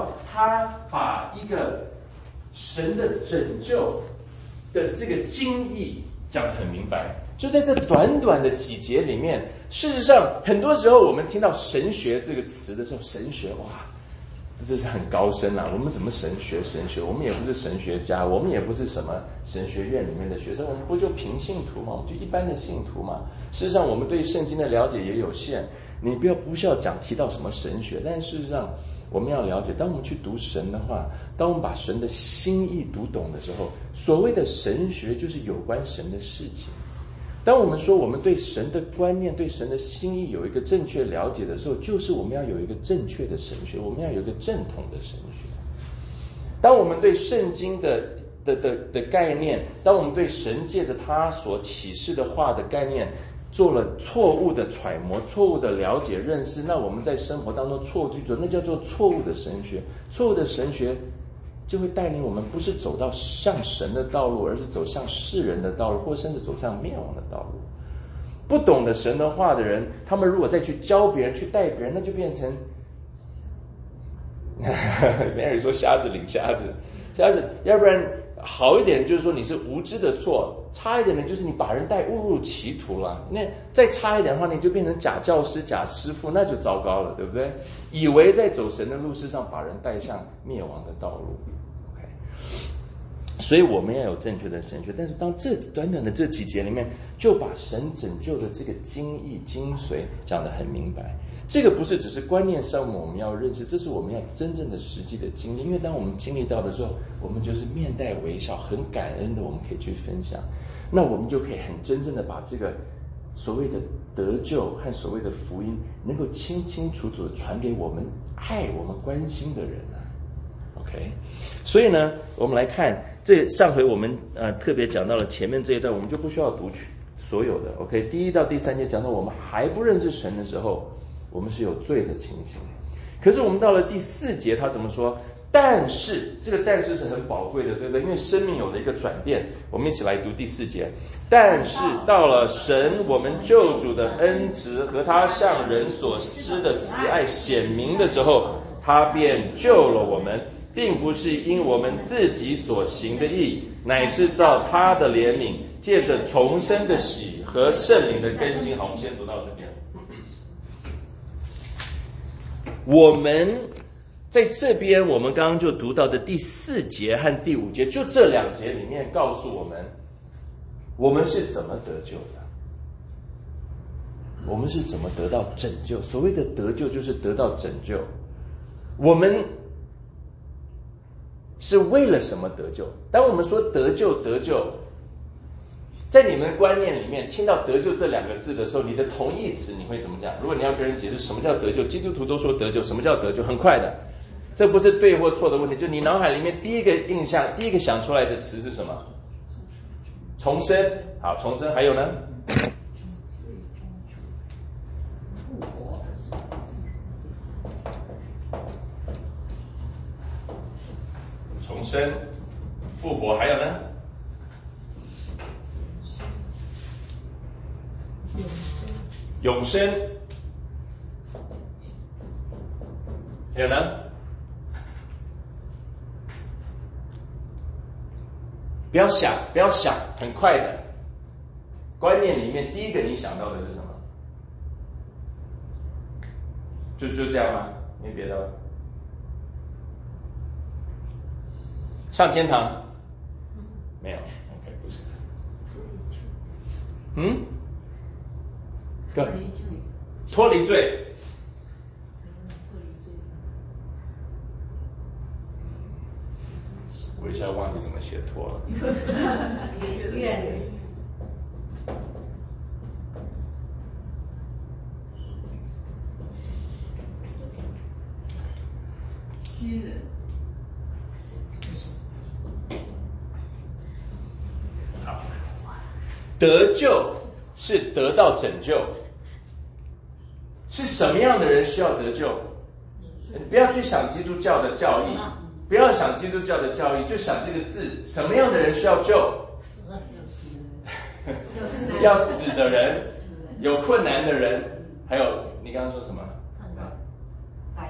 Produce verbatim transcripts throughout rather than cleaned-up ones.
他把一个神的拯救的这个经义讲得很明白。就在这短短的几节里面，事实上很多时候我们听到神学这个词的时候，神学哇，这是很高深啊，我们怎么神学神学？我们也不是神学家，我们也不是什么神学院里面的学生，我们不就平信徒嘛，我们就一般的信徒嘛。事实上我们对圣经的了解也有限，你不要不需要讲提到什么神学，但事实上我们要了解，当我们去读神的话，当我们把神的心意读懂的时候，所谓的神学就是有关神的事情。当我们说我们对神的观念、对神的心意有一个正确了解的时候，就是我们要有一个正确的神学，我们要有一个正统的神学。当我们对圣经的的的的概念，当我们对神借着他所启示的话的概念做了错误的揣摩、错误的了解、认识，那我们在生活当中错误去做，那叫做错误的神学。错误的神学就会带领我们不是走到向神的道路，而是走向世人的道路，或甚至走向灭亡的道路。不懂得神的话的人，他们如果再去教别人、去带别人，那就变成Mary 说瞎子领瞎子，瞎子，要不然好一点就是说你是无知的错，差一点的就是你把人带误入歧途了。那再差一点的话，你就变成假教师、假师傅，那就糟糕了，对不对？以为在走神的路事上把人带向灭亡的道路。OK， 所以我们要有正确的神学，但是当这短短的这几节里面，就把神拯救的这个精义精髓讲得很明白。这个不是只是观念上我们要认识，这是我们要真正的实际的经历。因为当我们经历到的时候，我们就是面带微笑，很感恩的，我们可以去分享。那我们就可以很真正的把这个所谓的得救和所谓的福音，能够清清楚楚的传给我们爱我们关心的人啊。OK， 所以呢，我们来看这上回我们呃特别讲到了前面这一段，我们就不需要读取所有的。OK， 第一到第三节讲到我们还不认识神的时候，我们是有罪的情形。可是我们到了第四节，他怎么说？但是这个但是是很宝贵的，对不对？因为生命有了一个转变。我们一起来读第四节。但是到了神我们救主的恩慈和他向人所施的慈爱显明的时候，他便救了我们，并不是因我们自己所行的义，乃是照他的怜悯，借着重生的喜和圣灵的更新。好，我们先读到这边。我们在这边，我们刚刚就读到的第四节和第五节，就这两节里面告诉我们，我们是怎么得救的，我们是怎么得到拯救。所谓的得救，就是得到拯救。我们是为了什么得救？当我们说得救，得救，在你们观念里面听到得救这两个字的时候，你的同义词你会怎么讲？如果你要跟人解释什么叫得救，基督徒都说得救，什么叫得救？很快的，这不是对或错的问题，就你脑海里面第一个印象，第一个想出来的词是什么？重生。好，重生。还有呢？重生、复活。还有呢？永生。还有呢？不要想，不要想，很快的。观念里面第一个你想到的是什么？就就这样吗？没别的了。上天堂？没有 ，OK， 不是。嗯？脱离罪。脱离罪。我一下忘记怎么写脱了。 愿新人。 好，得救是得到拯救。是什么样的人需要得救？不要去想基督教的教义，不要想基督教的教义，就想这个字，什么样的人需要救？要死的人，有困难的人，还有你刚刚说什么？ 灾祸的。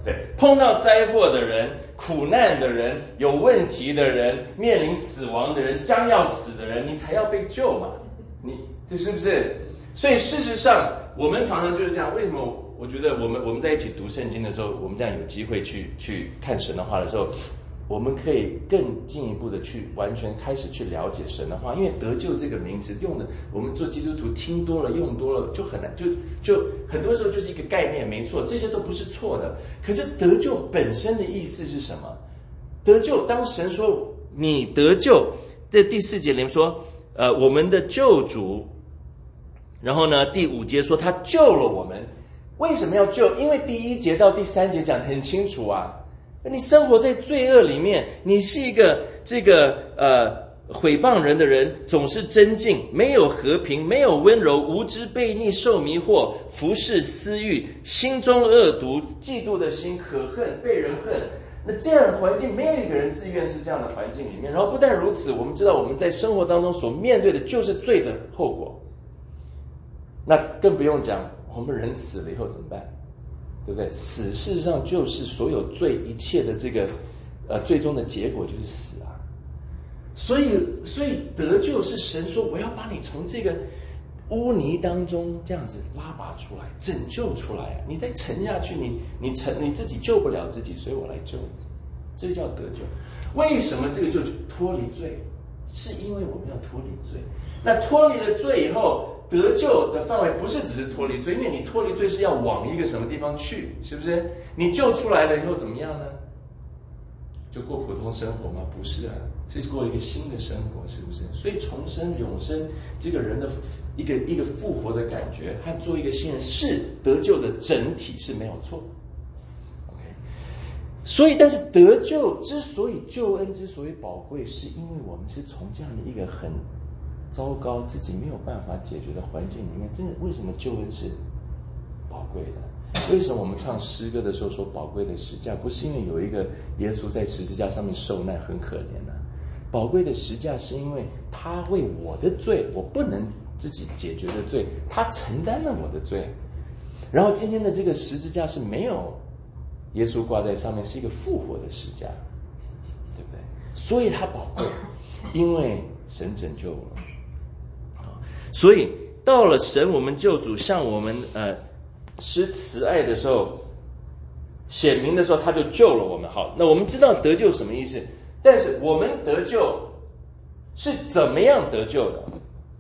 对，碰到灾祸的人、苦难的人、有问题的人、面临死亡的人、将要死的人，你才要被救嘛？你这是不是？所以事实上，我们常常就是这样。为什么？我觉得我们我们在一起读圣经的时候，我们这样有机会去去看神的话的时候，我们可以更进一步的去完全开始去了解神的话。因为得救这个名词用的，我们做基督徒听多了用多了就很难，就就很多时候就是一个概念，没错，这些都不是错的。可是得救本身的意思是什么？得救，当神说你得救，在第四节里面说，呃，我们的救主，然后呢，第五节说他救了我们。为什么要救？因为第一节到第三节讲得很清楚啊，你生活在罪恶里面，你是一个这个呃毁谤人的人，总是争竞，没有和平，没有温柔，无知悖逆，受迷惑，服侍私欲，心中恶毒，嫉妒的心，可恨，被人恨。那这样的环境，没有一个人自愿是这样的环境里面。然后不但如此，我们知道我们在生活当中所面对的就是罪的后果。那更不用讲，我们人死了以后怎么办？对不对？死事实上就是所有罪一切的这个呃最终的结果就是死啊。所以所以得救是神说我要把你从这个污泥当中这样子拉拔出来，拯救出来啊！你再沉下去，你你沉你自己救不了自己，所以我来救你，这个叫得救。为什么这个就脱离罪？是因为我们要脱离罪。那脱离了罪以后，得救的范围不是只是脱离罪，因为你脱离罪是要往一个什么地方去，是不是？你救出来了以后怎么样呢？就过普通生活吗？不是啊，是过一个新的生活，是不是？所以重生、永生，这个人的一个一个复活的感觉，和做一个新人是得救的整体是没有错。OK， 所以但是得救之所以救恩之所以宝贵，是因为我们是从这样的一个很糟糕、自己没有办法解决的环境里面，真的为什么救恩是宝贵的？为什么我们唱诗歌的时候说宝贵的十架？不是因为有一个耶稣在十字架上面受难很可怜啊，宝贵的十架是因为他为我的罪，我不能自己解决的罪，他承担了我的罪。然后今天的这个十字架是没有耶稣挂在上面，是一个复活的十架，对不对？所以它宝贵，因为神拯救我们。所以到了神我们救主向我们呃施慈爱的时候，显明的时候，他就救了我们。好，那我们知道得救什么意思，但是我们得救是怎么样得救的？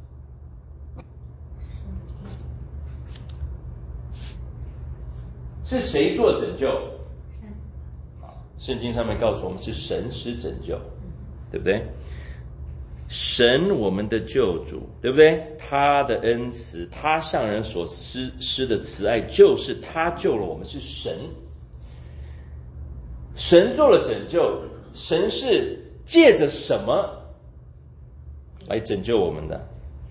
是谁做拯救？圣经上面告诉我们是神施拯救，对不对？神我们的救主，对不对？他的恩慈，他向人所施施的慈爱，就是他救了我们，是神。神做了拯救，神是借着什么来拯救我们的？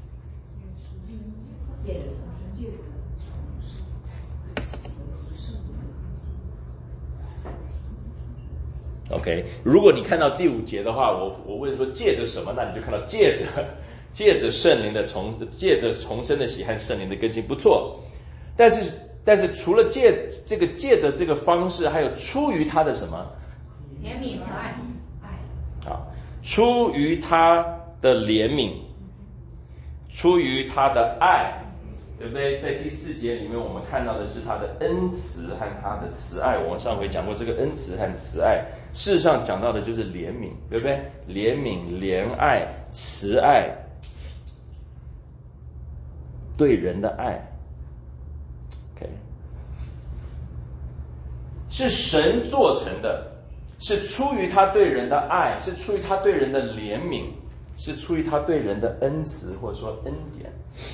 借着借着 OK， 如果你看到第五节的话，我我问说借着什么，那你就看到借着借着圣灵的重借着重生的喜和圣灵的更新，不错。但是但是除了借这个借着这个方式，还有出于他的什么？ 怜悯和爱爱。 好，出于他的怜悯，出于他的爱。对不对？在第四节里面，我们看到的是他的恩慈和他的慈爱。我们上回讲过这个恩慈和慈爱，事实上讲到的就是怜悯，对不对？怜悯、怜爱、慈爱，对人的爱。OK， 是神做成的，是出于他对人的爱，是出于他对人的怜悯，是出于他对人的恩慈，或者说恩典。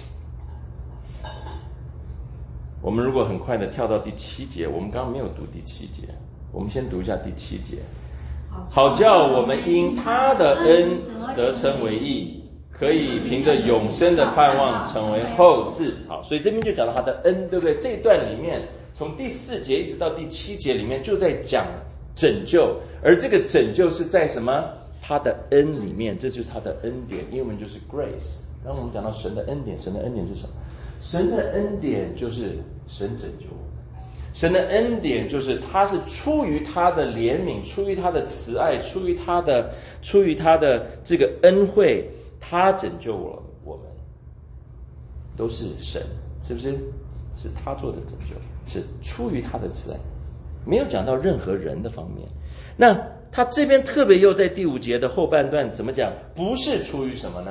我们如果很快的跳到第七节，我们刚刚没有读第七节，我们先读一下第七节。好叫我们因他的恩得称为义，可以凭着永生的盼望成为后嗣。好，所以这边就讲到他的恩，对不对？这一段里面从第四节一直到第七节里面就在讲拯救，而这个拯救是在什么？他的恩里面，这就是他的恩典，英文就是 grace。当我们讲到神的恩典，神的恩典是什么？神的恩典就是神拯救我们， 神的恩典就是他是出于他的怜悯，出于他的慈爱，出于他的出于他的这个恩惠，他拯救了我们，都是神，是不是？是他做的拯救，是出于他的慈爱，没有讲到任何人的方面。那他这边特别又在第五节的后半段怎么讲？不是出于什么呢？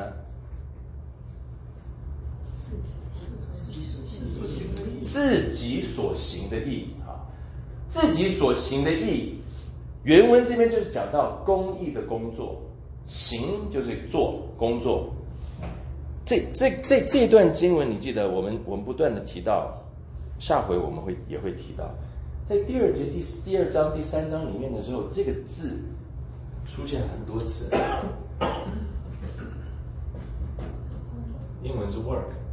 自己所行的义啊，自己所行的义，原文这边就是讲到公义的工作，行就是做工作。这这这这段经文，你记得我们我们不断的提到，下回我们会也会提到，在第二节第第二章第三章里面的时候，这个字出现很多次，英文是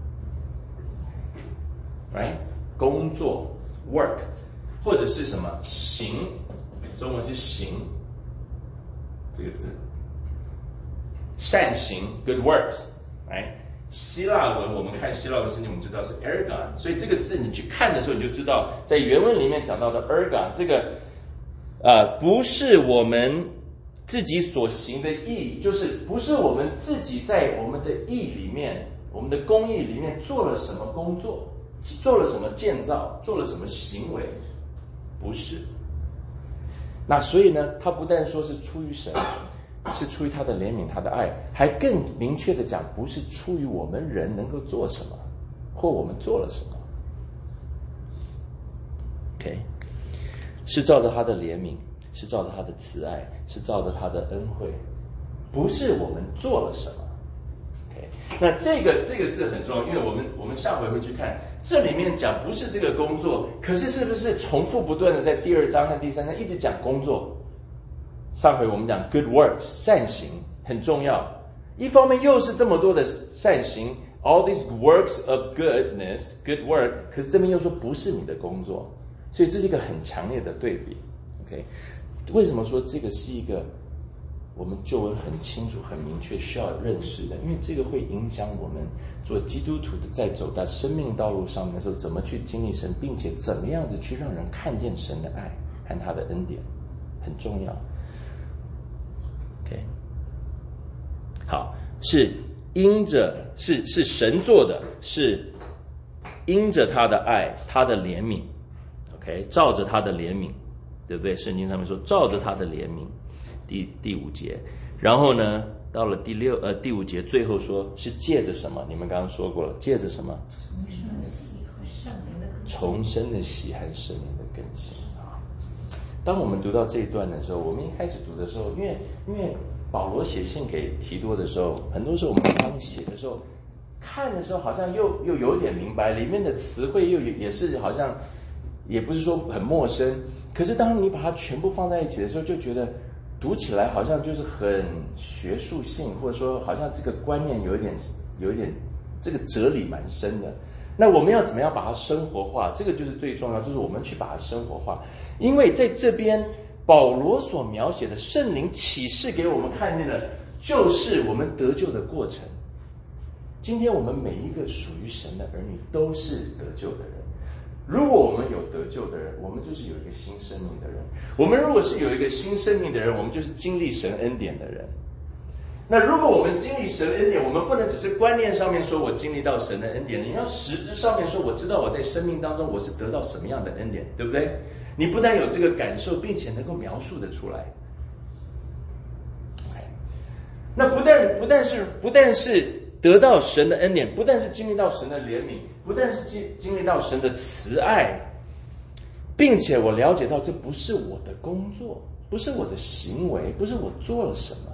work。Right? 工作 work 或者是什么行，中文是行这个字，善行 good works right? 希腊文我们看希腊文圣经我们知道是 ergon， 所以这个字你去看的时候你就知道在原文里面讲到的 ergon 这个呃不是我们自己所行的义，就是不是我们自己在我们的义里面我们的公义里面做了什么工作，做了什么建造，做了什么行为，不是。那所以呢，他不但说是出于神，是出于他的怜悯他的爱，还更明确的讲不是出于我们人能够做什么或我们做了什么。 OK， 是照着他的怜悯，是照着他的慈爱，是照着他的恩惠，不是我们做了什么。那这个这个字很重要，因为我们我们下回会去看，这里面讲不是这个工作，可是是不是重复不断的在第二章和第三章一直讲工作？上回我们讲 good works 善行很重要，一方面又是这么多的善行 all these works of goodness good work， 可是这边又说不是你的工作，所以这是一个很强烈的对比。 OK， 为什么说这个是一个我们救恩很清楚很明确需要认识的？因为这个会影响我们做基督徒的在走在生命道路上面的时候怎么去经历神，并且怎么样子去让人看见神的爱和他的恩典，很重要。 OK， 好，是因着是是神做的，是因着他的爱他的怜悯。 OK， 照着他的怜悯，对不对？圣经上面说照着他的怜悯，第第五节，然后呢，到了第六呃第五节，最后说是借着什么？你们刚刚说过了，借着什么？ 重生的喜和圣灵的更新。 重生的喜和圣灵的更新啊！当我们读到这一段的时候，我们一开始读的时候，因为因为保罗写信给提多的时候，很多时候我们刚写的时候，看的时候好像又又有点明白，里面的词汇又也是好像也不是说很陌生，可是当你把它全部放在一起的时候，就觉得读起来好像就是很学术性，或者说好像这个观念有一点有一点这个哲理蛮深的。那我们要怎么样把它生活化？这个就是最重要，就是我们去把它生活化。因为在这边保罗所描写的圣灵启示给我们看见的，就是我们得救的过程。今天我们每一个属于神的儿女都是得救的人。如果我们有得救的人，我们就是有一个新生命的人。我们如果是有一个新生命的人，我们就是经历神恩典的人。那如果我们经历神恩典，我们不能只是观念上面说我经历到神的恩典，你要实质上面说我知道我在生命当中我是得到什么样的恩典，对不对？你不但有这个感受，并且能够描述得出来。Okay， 那不但不但是不但是得到神的恩典，不但是经历到神的怜悯，不但是经经历到神的慈爱，并且我了解到这不是我的工作，不是我的行为，不是我做了什么。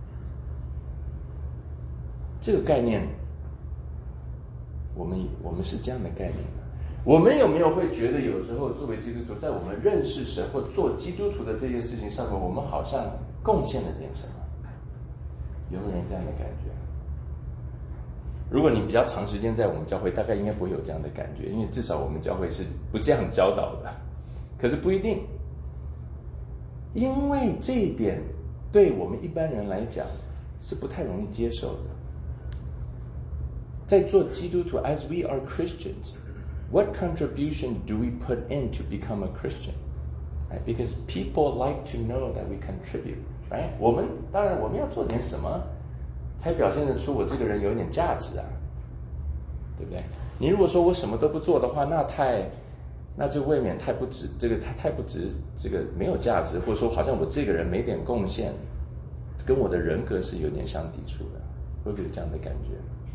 这个概念，我们我们是这样的概念的。我们有没有会觉得有时候作为基督徒，在我们认识神或做基督徒的这件事情上面，我们好像贡献了点什么？有没有人这样的感觉？如果你比较长时间在我们教会，大概应该不会有这样的感觉，因为至少我们教会是不这样教导的。可是不一定，因为这一点对我们一般人来讲是不太容易接受的。在做基督徒 ，as we are Christians， what contribution do we put in to become a Christian? Right? Because people like to know that we contribute. Right? 我们当然我们要做点什么，才表现得出我这个人有一点价值啊，对不对？你如果说我什么都不做的话，那太，那就未免太不值，这个太太不值，这个没有价值，或者说好像我这个人没点贡献，跟我的人格是有点相抵触的，会不会有这样的感觉？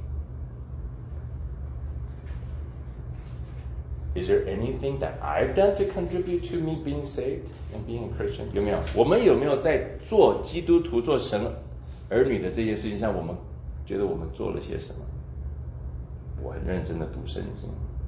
Is there anything that I've done to contribute to me being saved and being a Christian? 有没有？我们有没有在做基督徒、做神儿女的这些事情上，我们觉得我们做了些什么？我很认真的读圣经，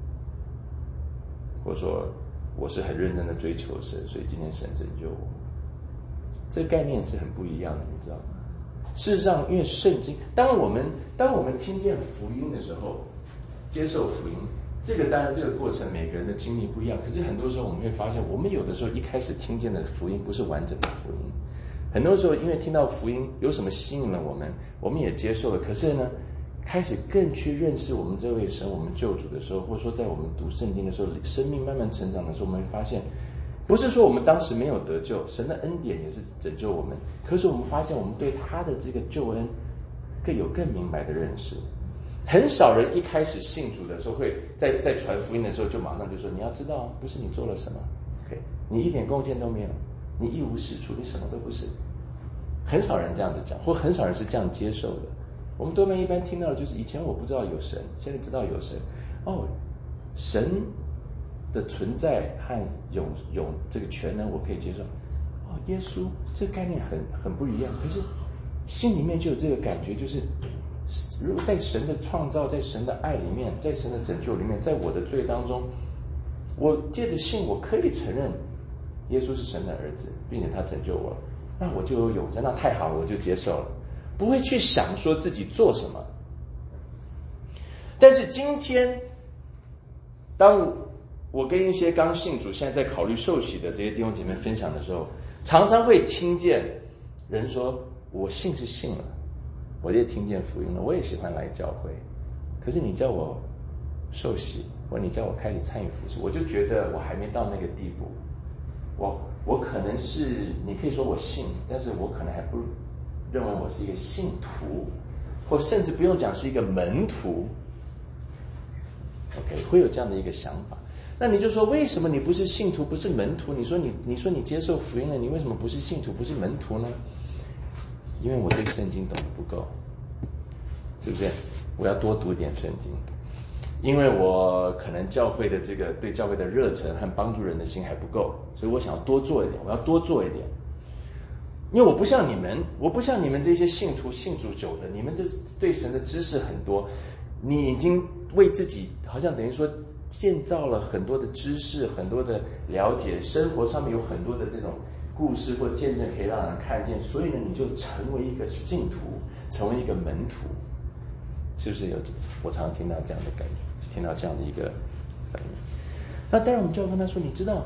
或者说我是很认真的追求神，所以今天神拯救我。这个概念是很不一样的，你知道吗？事实上，因为圣经，当我们当我们听见福音的时候，接受福音。这个当然，这个过程每个人的经历不一样。可是很多时候我们会发现，我们有的时候一开始听见的福音不是完整的福音。很多时候因为听到福音有什么吸引了我们，我们也接受了。可是呢，开始更去认识我们这位神、我们救主的时候，或者说在我们读圣经的时候，生命慢慢成长的时候，我们会发现，不是说我们当时没有得救，神的恩典也是拯救我们。可是我们发现，我们对他的这个救恩更有更明白的认识。很少人一开始信主的时候会在在传福音的时候就马上就说，你要知道不是你做了什么 OK 你一点贡献都没有，你一无是处，你什么都不是。很少人这样子讲，或很少人是这样接受的。我们多半一般听到的就是以前我不知道有神，现在知道有神。哦，神的存在和有有这个全能我可以接受。哦，耶稣这个概念很很不一样，可是心里面就有这个感觉，就是如果在神的创造，在神的爱里面，在神的拯救里面，在我的罪当中，我借着信我可以承认耶稣是神的儿子，并且他拯救我了，那我就有永生，那太好了，我就接受了，不会去想说自己做什么。但是今天当我跟一些刚信主现在在考虑受洗的这些弟兄姐妹分享的时候，常常会听见人说，我信是信了，我也听见福音了，我也喜欢来教会，可是你叫我受洗，或你叫我开始参与服事，我就觉得我还没到那个地步。我我可能是，你可以说我信，但是我可能还不认为我是一个信徒，或甚至不用讲是一个门徒。OK， 会有这样的一个想法。那你就说，为什么你不是信徒，不是门徒？你说你你说你接受福音了，你为什么不是信徒，不是门徒呢？因为我对圣经懂得不够，是不是？我要多读点圣经，因为我可能教会的这个对教会的热忱和帮助人的心还不够，所以我想要多做一点，我要多做一点。因为我不像你们，我不像你们这些信徒信主久的，你们这对神的知识很多，你已经为自己好像等于说建造了很多的知识，很多的了解，生活上面有很多的这种故事或见证可以让人看见，所以呢，你就成为一个信徒，成为一个门徒，是不是有？我常常听到这样的感觉，听到这样的一个反应。那当然，我们就要跟他说，你知道，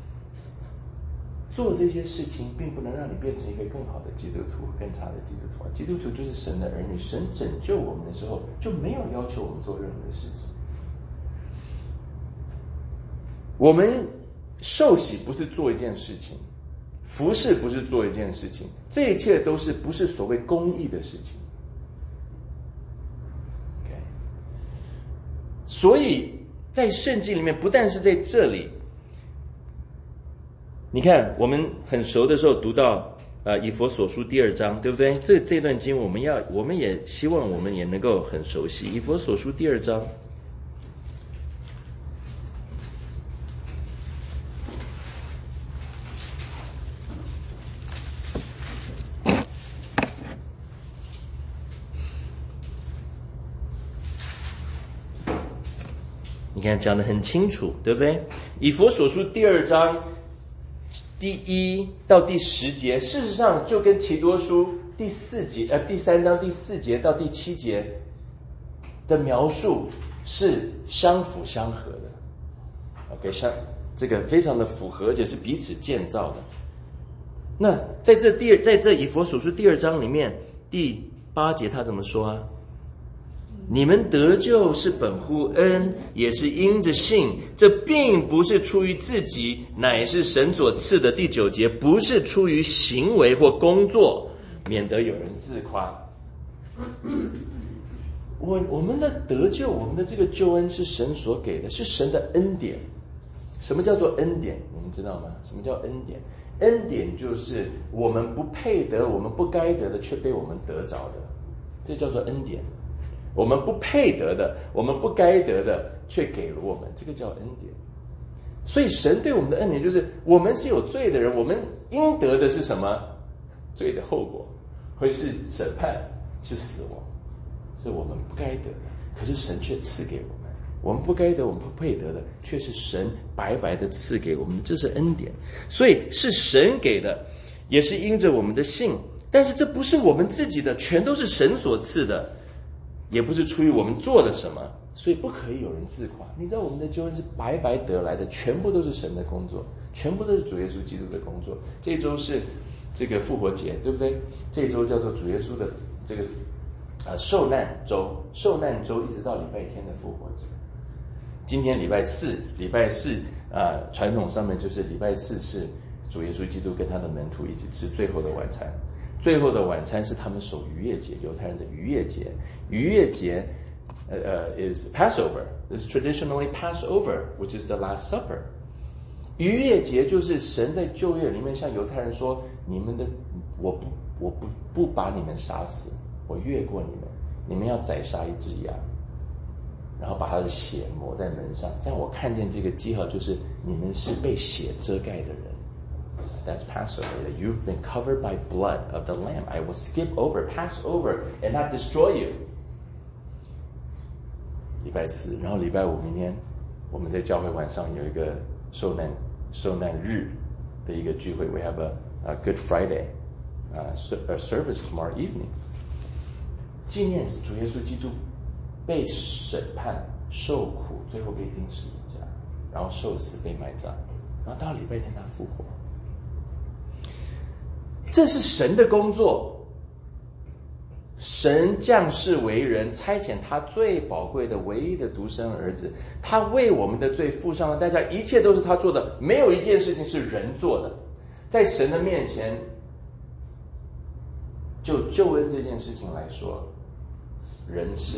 做这些事情并不能让你变成一个更好的基督徒，更差的基督徒。基督徒就是神的儿女，神拯救我们的时候，就没有要求我们做任何的事情。我们受洗不是做一件事情。服事不是做一件事情，这一切都是不是所谓公义的事情。Okay. 所以在圣经里面，不但是在这里，你看我们很熟的时候读到呃以弗所书第二章，对不对？这这段经我们要，我们也希望我们也能够很熟悉。以弗所书第二章。你看讲得很清楚，对不对？以弗所书第二章第一到第十节，事实上就跟提多书第四节呃第三章第四节到第七节的描述是相辅相合的。OK， 相这个非常的符合，而且是彼此建造的。那在这第在这以弗所书第二章里面第八节他怎么说啊？ 你你们得救是本乎恩，也是因着信，这并不是出于自己，乃是神所赐的。第九节，不是出于行为或工作，免得有人自夸。我我们的得救，我们的这个救恩是神所给的，是神的恩典。什么叫做恩典？你们知道吗？什么叫恩典？恩典就是我们不配得，我们不该得的，却被我们得着的，这叫做恩典。我们不配得的，我们不该得的，却给了我们，这个叫恩典。所以神对我们的恩典就是，我们是有罪的人，我们应得的是什么？罪的后果，会是审判，是死亡，是我们不该得的，可是神却赐给我们。我们不该得，我们不配得的，却是神白白的赐给我们，这是恩典。所以是神给的，也是因着我们的信，但是这不是我们自己的，全都是神所赐的，也不是出于我们做了什么，所以不可以有人自夸。你知道我们的救恩是白白得来的，全部都是神的工作，全部都是主耶稣基督的工作。这一周是这个复活节，对不对？这一周叫做主耶稣的这个呃受难周，受难周一直到礼拜天的复活节。今天礼拜四，礼拜四啊、呃，传统上面就是礼拜四是主耶稣基督跟他的门徒一起吃最后的晚餐。最后的晚餐是他们守逾越节，犹太人的逾越节。逾越节呃呃 is Passover, is traditionally Passover, which is the Last Supper. 逾越节就是神在旧约里面向犹太人说，你们的我不我不不把你们杀死，我越过你们，你们要宰杀一只羊，然后把他的血抹在门上，这样我看见这个记号，就是你们是被血遮盖的人。That's Passover. You've been covered by blood of the Lamb. I will skip over, pass over, and not destroy you. 礼拜四，然后礼拜五，明天我们在教会晚上有一个受难受难日的一个聚会。We have a, a Good Friday, uh, a service tomorrow evening. 纪念主耶稣基督被审判、受苦，最后被钉十字架，然后受死、被埋葬，然后到礼拜天他复活。这是神的工作，神降世为人，差遣他最宝贵的唯一的独生儿子，他为我们的罪付上了代价，一切都是他做的，没有一件事情是人做的。在神的面前，就救恩这件事情来说，人是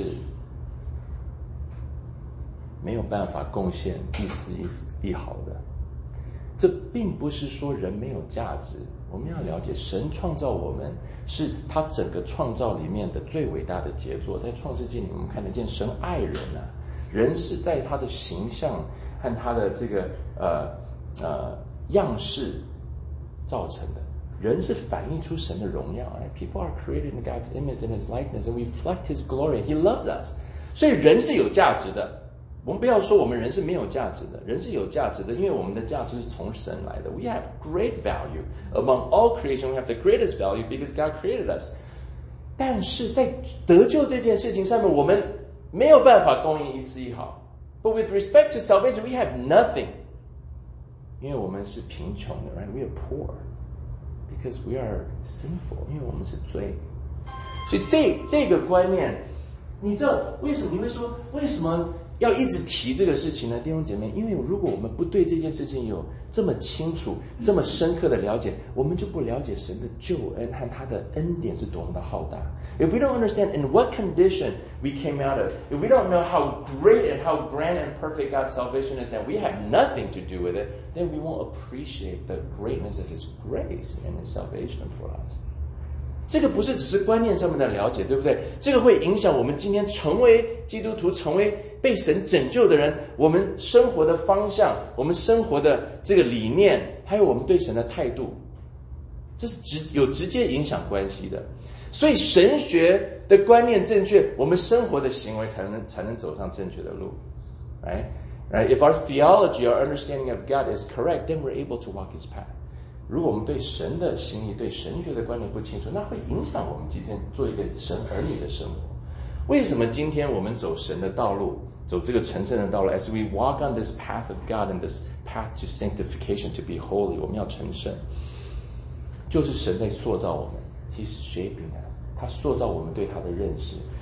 没有办法贡献一丝一丝一毫的。这并不是说人没有价值，我们要了解神创造我们是他整个创造里面的最伟大的杰作。在创世纪里我们看得见神爱人啊，人是在他的形象和他的这个呃呃样式造成的，人是反映出神的荣耀。People are created in God's image and His likeness and reflect His glory. He loves us. 所以人是有价值的。我们不要说我们人是没有价值的，人是有价值的，因为我们的价值是从神来的。We have great value. Among all creation, we have the greatest value because God created us. 但是在得救这件事情上面，我们没有办法供应一丝一毫。But with respect to salvation, we have nothing. 因为我们是贫穷的 right? We are poor because we are sinful. 因为我们是罪。所以这这个观念，你知道为什么？你会说为什么要一直提这个事情呢？弟兄姐妹，因为如果我们不对这件事情有这么清楚、这么深刻的了解，我们就不了解神的救恩和他的恩典是多么的浩大。If we don't understand in what condition we came out of, if we don't know how great and how grand and perfect God's salvation is, that we have nothing to do with it, then we won't appreciate the greatness of His grace and His salvation for us. 这个不是只是观念上面的了解，对不对？这个会影响我们今天成为基督徒，成为被神拯救的人，我们生活的方向，我们生活的这个理念，还有我们对神的态度，这是直有直接影响关系的。所以神学的观念正确，我们生活的行为才能才能走上正确的路。Right? Right? If our theology, our understanding of God is correct, then we're able to walk His path. 如果我们对神的心意、对神学的观念不清楚，那会影响我们今天做一个神儿女的生活。为什么今天我们走神的道路，走这个成圣的道路 ？As we walk on this path of God and this path to sanctification, to be holy， 我们要成圣，就是神在塑造我们 ，He's shaping us， 他塑造我们对他的认识。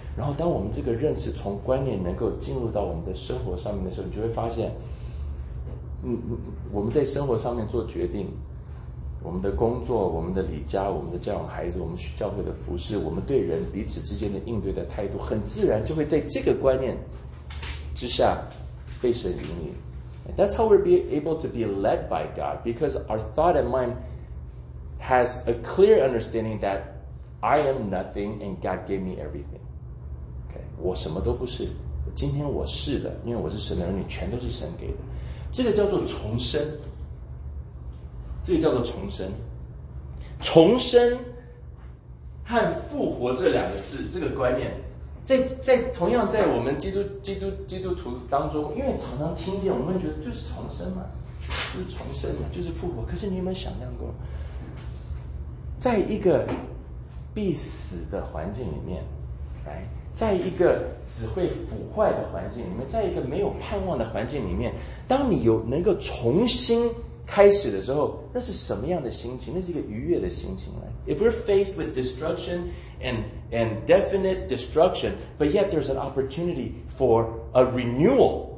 然后当我们这个认识从观念能够进入到我们的生活上面的时候，你就会发现，嗯，我们在生活上面做决定，我们的工作，我们的理家，我们的教养孩子，我们教会的服事，我们对人彼此之间的应对的态度，很自然就会在这个观念之下被神引领。That's how we're be able to be led by God, because our thought and mind has a clear understanding that I am nothing and God gave me everything. Okay, 我什么都不是，今天我是的，因为我是神的儿女，全都是神给的。这个叫做重生，这个叫做重生。重生和复活这两个字，这个观念，在在同样在我们基督基督基督徒当中，因为常常听见，我们觉得就是重生嘛，就是重生嘛，就是复活。可是你有没有想象过，在一个必死的环境里面，来，在一个只会腐坏的环境里面，在一个没有盼望的环境里面，当你有能够重新开始的时候，那是什么样的心情？那是一个愉悦的心情。Right? If we're faced with destruction and and definite destruction, but yet there's an opportunity for a renewal,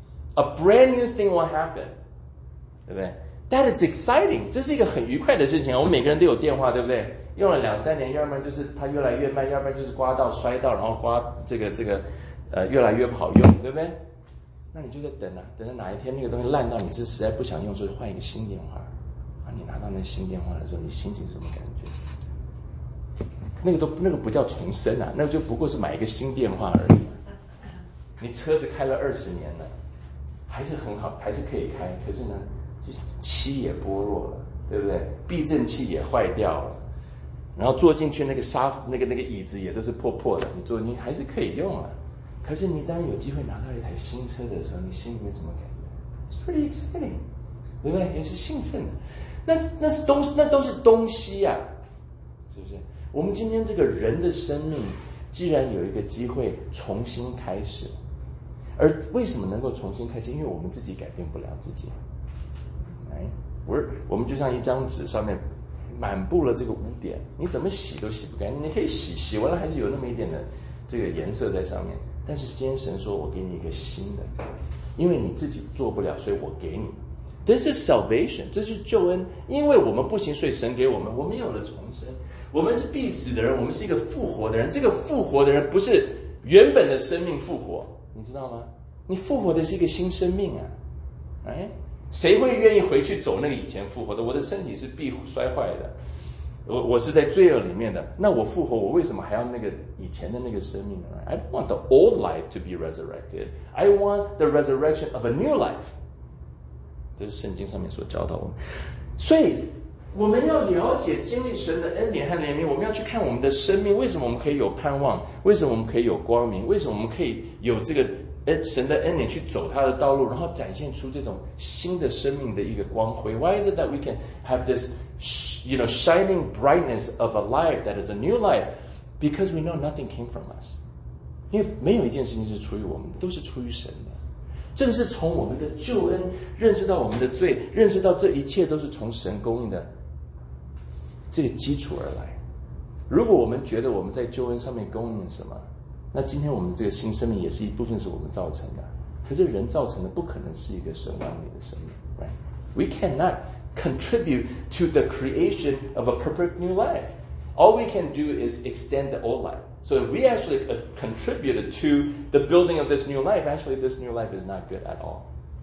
a brand new thing will happen, 对不对？ That is exciting， 这是一个很愉快的事情啊！我们每个人都有电话，对不对？用了两三年，要不然就是它越来越慢，要不然就是刮到摔到，然后刮这个这个呃越来越不好用，对不对？那你就在等啊，等到哪一天那个东西烂到你是实在不想用，所以换一个新电话。啊，你拿到那个新电话的时候，你心情什么感觉？那个都那个不叫重生啊，那个就不过是买一个新电话而已。你车子开了二十年了，还是很好，还是可以开，可是呢，就是漆也剥落了，对不对？避震器也坏掉了，然后坐进去那个沙那个那个椅子也都是破破的，你坐你还是可以用啊。可是你当有机会拿到一台新车的时候，你心里面什么感觉？ It's pretty exciting， 对不对？也是兴奋的。那那是东那都是东西啊，是不是？我们今天这个人的生命，既然有一个机会重新开始，而为什么能够重新开始？因为我们自己改变不了自己。哎，我我们就像一张纸上面满布了这个污点，你怎么洗都洗不干净。你可以洗，洗完了还是有那么一点的这个颜色在上面。但是今天神说，我给你一个新的，因为你自己做不了，所以我给你。This is salvation， 这就是救恩。因为我们不行，所以神给我们，我们有了重生。我们是必死的人，我们是一个复活的人。这个复活的人不是原本的生命复活，你知道吗？你复活的是一个新生命啊！哎，谁会愿意回去走那个以前复活的？我的身体是必摔坏的，我我是在罪恶里面的。那我复活，我为什么还要那个以前的那个生命呢？ I don't want the old life to be resurrected. I want the resurrection of a new life. 这是圣经上面所教导我们。所以我们要了解经历神的恩典和怜悯，我们要去看我们的生命，为什么我们可以有盼望？为什么我们可以有光明？为什么我们可以有这个神的恩典去走他的道路，然后展现出这种新的生命的一个光辉。 Why is it that we can have this, you know, shining brightness of a life that is a new life? Because we know nothing came from us. 因为没有一件事情是出于我们，都是出于神的。正是从我们的救恩认识到我们的罪，认识到这一切都是从神供应的这个基础而来。如果我们觉得我们在救恩上面供应什么，那今天我们这个新生命也是一部分是我们造成的。可是人造成的不可能是一个神完美的生命， right? We cannot contribute to the creation of a perfect new life. All we can do is extend the old life. So if we actually contributed to the building of this new life, actually this new life is not good at all.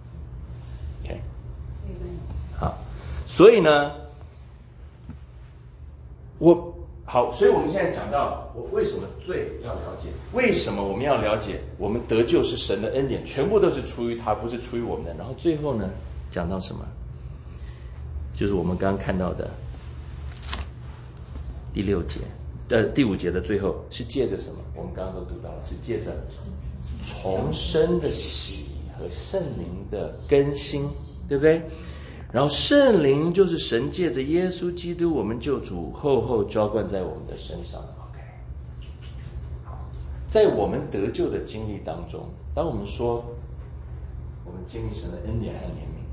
Okay? 好，所以呢，我好，所以我们现在讲到我为什么罪要了解，为什么我们要了解我们得救是神的恩典，全部都是出于他，不是出于我们的。然后最后呢，讲到什么？就是我们刚刚看到的第六节，呃，第五节的最后是借着什么？我们刚刚都读到了，是借着重生的洗和圣灵的更新，对不对？然后圣灵就是神借着耶稣基督我们救主厚厚浇灌在我们的身上。 OK， 好，在我们得救的经历当中，当我们说我们经历神的恩典和怜悯，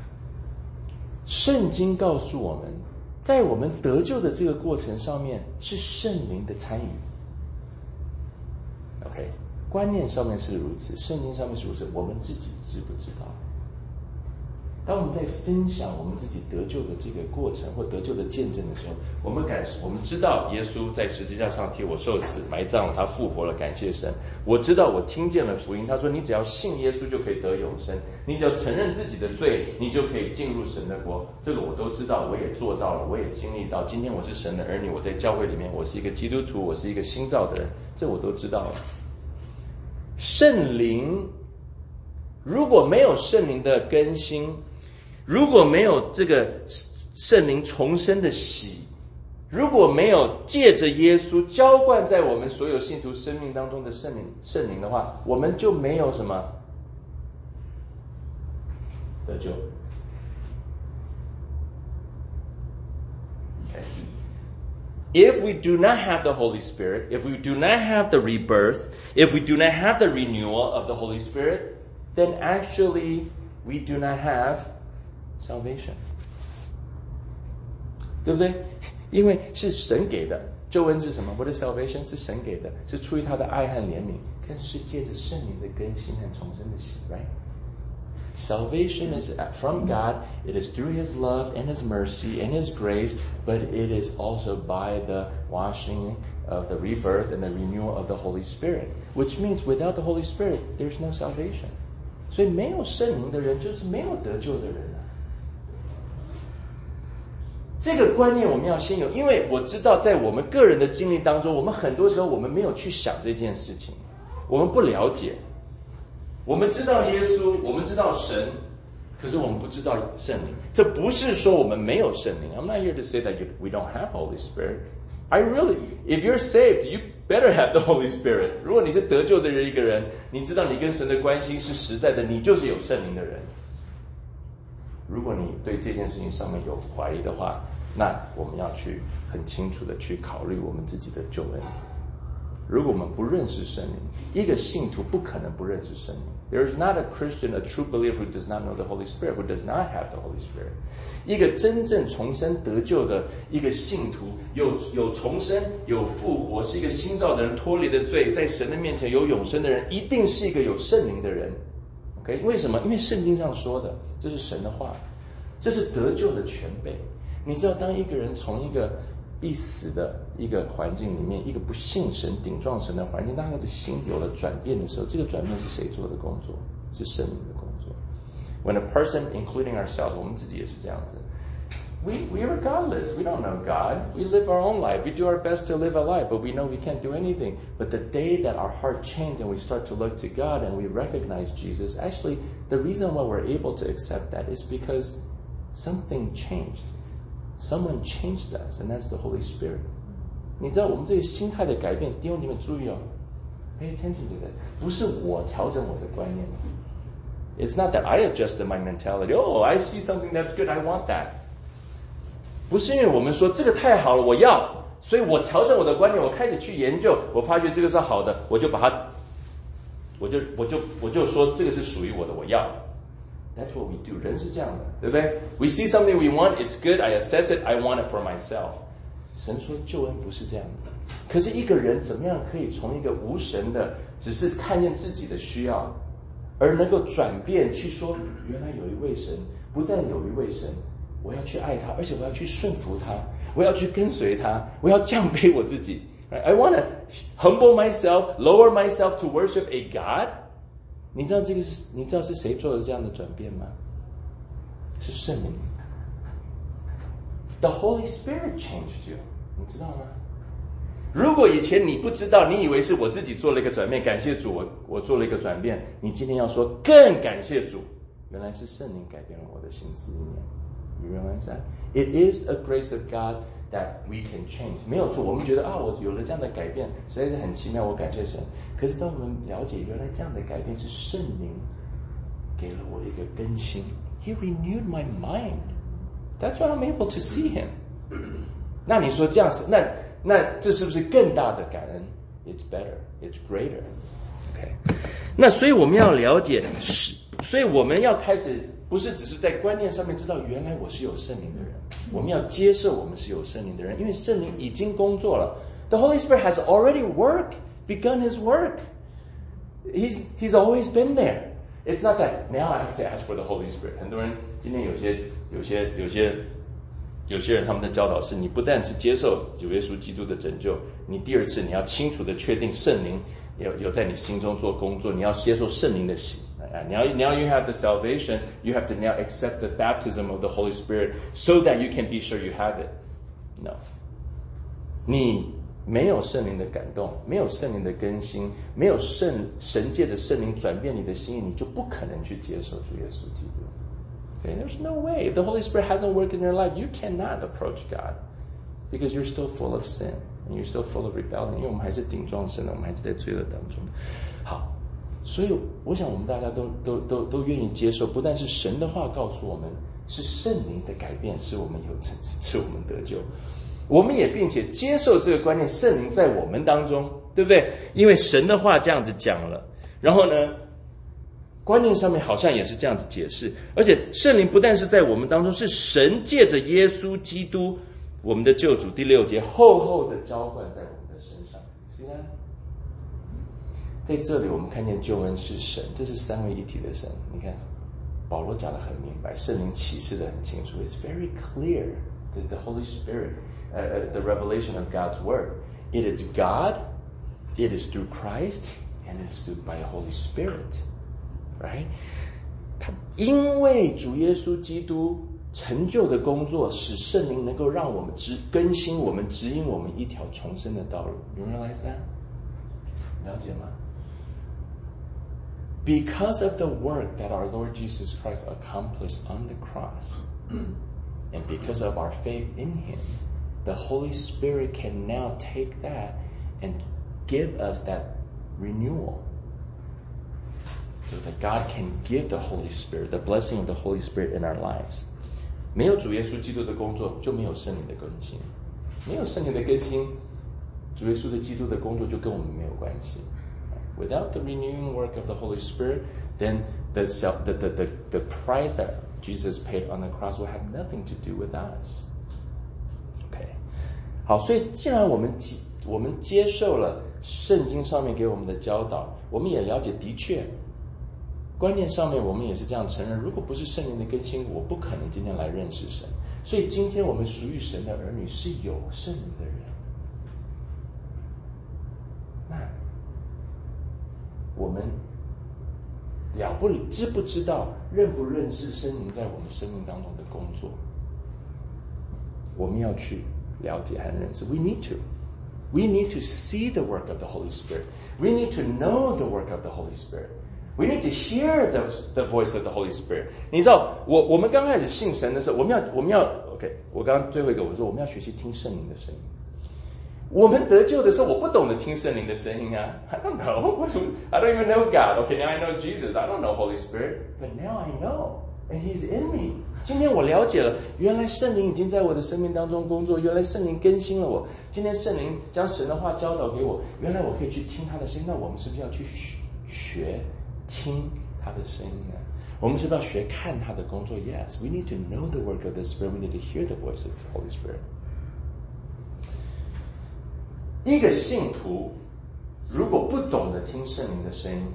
圣经告诉我们，在我们得救的这个过程上面是圣灵的参与。 OK， 观念上面是如此，圣经上面是如此，我们自己知不知道？当我们在分享我们自己得救的这个过程或得救的见证的时候，我们感我们知道耶稣在十字架上替我受死埋葬了，他复活了，感谢神。我知道我听见了福音，他说你只要信耶稣就可以得永生，你只要承认自己的罪，你就可以进入神的国。这个我都知道，我也做到了，我也经历到。今天我是神的儿女，我在教会里面，我是一个基督徒，我是一个新造的人，这我都知道了。圣灵如果没有圣灵的更新，如果没有这个圣灵重生的洗，如果没有借着耶稣浇灌在我们所有信徒生命当中的圣灵圣灵的话，我们就没有什么得救。Okay. If we do not have the Holy Spirit, if we do not have the rebirth, if we do not have the renewal of the Holy Spirit, then actually we do not have salvation. 对不对？因为是神给的，救恩是什么？ What is salvation？ 是神给的，是出于他的爱和怜悯，但是是借着圣灵的更新和重生的洗 right？ Salvation is from God. It is through His love and His mercy and His grace, but it is also by the washing of the rebirth and the renewal of the Holy Spirit, which means without the Holy Spirit, there's no salvation. 所以没有圣灵的人就是没有得救的人啊。这个观念我们要先有，因为我知道在我们个人的经历当中，我们很多时候我们没有去想这件事情，我们不了解。我们知道耶稣，我们知道神，可是我们不知道圣灵。这不是说我们没有圣灵。I'm not here to say that you, we don't have Holy Spirit. I really, if you're saved, you better have the Holy Spirit. 如果你是得救的人一个人，你知道你跟神的关系是实在的，你就是有圣灵的人。如果你对这件事情上面有怀疑的话，那我们要去很清楚的去考虑我们自己的救恩。如果我们不认识圣灵，一个信徒不可能不认识圣灵。There is not a Christian, a true believer who does not know the Holy Spirit, who does not have the Holy Spirit. 一个真正重生得救的一个信徒，有有重生，有复活，是一个新造的人，脱离了罪，在神的面前有永生的人，一定是一个有圣灵的人。OK， 为什么？因为圣经上说的，这是神的话，这是得救的全备。你知道，当一个人从一个必死的一个环境里面，一个不信神、顶撞神的环境，当他的心有了转变的时候，这个转变是谁做的工作？是圣灵的工作。When a person, including ourselves, 我们自己也是这样子。We we are godless. We don't know God. We live our own life. We do our best to live a life, but we know we can't do anything. But the day that our heart changes and we start to look to God and we recognize Jesus, actually, the reason why we're able to accept that is because something changed. Someone changed us, and that's the Holy Spirit. 你知道我们这个心态的改变，弟兄姐妹注意哦 ，pay attention to that. 不是我调整我的观念 ，It's not that I adjusted my mentality. Oh, I see something that's good. I want that. 不是因为我们说这个太好了，我要，所以我调整我的观念，我开始去研究，我发觉这个是好的，我就把它，我就我就我就说这个是属于我的，我要。That's what we do. 人是这样的，对不对 ？We see something we want, it's good, I assess it, I want it for myself. 神说救恩不是这样子。可是一个人怎么样可以从一个无神的，只是看见自己的需要，而能够转变去说，原来有一位神，不但有一位神，我要去爱他，而且我要去顺服他，我要去跟随他，我要降卑我自己。I want to humble myself, lower myself to worship a God.你知道这个是你知道是谁做的这样的转变吗？是圣灵。The Holy Spirit changed you， 你知道吗？如果以前你不知道，你以为是我自己做了一个转变，感谢主，我我做了一个转变，你今天要说更感谢主，原来是圣灵改变了我的心思意念。You realize that? It is a grace of God that we can change. 没有错，我们觉得啊，我有了这样的改变，实在是很奇妙，我感谢神。可是当我们了解原来这样的改变是圣灵给了我一个更新 ，He renewed my mind. That's why I'm able to see Him. 那你说这样是那那这是不是更大的感恩 ？It's better. It's greater. OK. 那所以我们要了解，所以我们要开始。不是只是在观念上面知道原来我是有圣灵的人，我们要接受我们是有圣灵的人，因为圣灵已经工作了。The Holy Spirit has already worked, begun His work. He's He's always been there. It's not that now I have to ask for the Holy Spirit. 很多人今天有些有些有些有些人他们的教导是，你不但是接受主耶稣基督的拯救，你第二次你要清楚的确定圣灵有有在你心中做工作，你要接受圣灵的洗。Now, now you have the salvation, you have to now accept the baptism of the Holy Spirit so that you can be sure you have it. No. 你没有圣灵的感动，没有圣灵的更新，没有圣神界的圣灵转变你的心意，你就不可能去接受主耶稣基督。Okay, there's no way. If the Holy Spirit hasn't worked in your life, you cannot approach God because you're still full of sin and you're still full of rebellion. 因为我们还是顶撞神的，我们还是在罪恶当中。好，所以我想我们大家都都都都愿意接受，不但是神的话告诉我们，是圣灵的改变使我们有成，使我们得救。我们也并且接受这个观念，圣灵在我们当中，对不对？因为神的话这样子讲了，然后呢，观念上面好像也是这样子解释，而且圣灵不但是在我们当中，是神借着耶稣基督，我们的救主，第六节厚厚的浇灌在我们的身上。是啊，在这里我们看见救恩是神，这是三位一体的神。你看，保罗讲得很明白，圣灵启示得很清楚。It's very clear that the Holy Spirit.Uh, the revelation of God's word. It is God, it is through Christ, and it is through by the Holy Spirit. Right? 他因为主耶稣基督成就的工作，使圣灵能够让我们指更新我们，指引我们一条重生的道路。You realize that? 了解吗？ Because of the work that our Lord Jesus Christ accomplished on the cross, and because of our faith in Him,the Holy Spirit can now take that and give us that renewal. So that God can give the Holy Spirit, the blessing of the Holy Spirit in our lives. 没有主耶稣基督的工作，就没有圣灵的更新。没有圣灵的更新，主耶稣的基督的工作就跟我们没有关系。Without the renewing work of the Holy Spirit, then the, self, the, the, the, the price that Jesus paid on the cross will have nothing to do with us.Okay. 好，所以既然我们我们接受了圣经上面给我们的教导，我们也了解，的确观念上面我们也是这样承认，如果不是圣灵的更新，我不可能今天来认识神。所以今天我们属于神的儿女是有圣灵的人。那我们了不知不知道，认不认识圣灵在我们生命当中的工作，我们要去了解和认识。 We need to. We need to see the work of the Holy Spirit. We need to know the work of the Holy Spirit. We need to hear the, the voice of the Holy Spirit. 你知道，我我们刚开始信神的时候，我们要我们要 OK。我刚刚最后一个我说，我们要学习听圣灵的声音。我们得救的时候，我不懂得听圣灵的声音啊。I don't know. I don't even know God. Okay, now I know Jesus. I don't know Holy Spirit, but now I know.And He's in me. 今天我了解了，原来圣灵已经在我的生命当中工作，原来圣灵更新了我。今天圣灵将神的话教导给我，原来我可以去听他的声音。那我们是不是要去学听他的声音呢？我们是不是要学看他的工作？ Yes, we need to know the work of the Spirit. We need to hear the voice of the Holy Spirit. 一个信徒如果不懂得听圣灵的声音，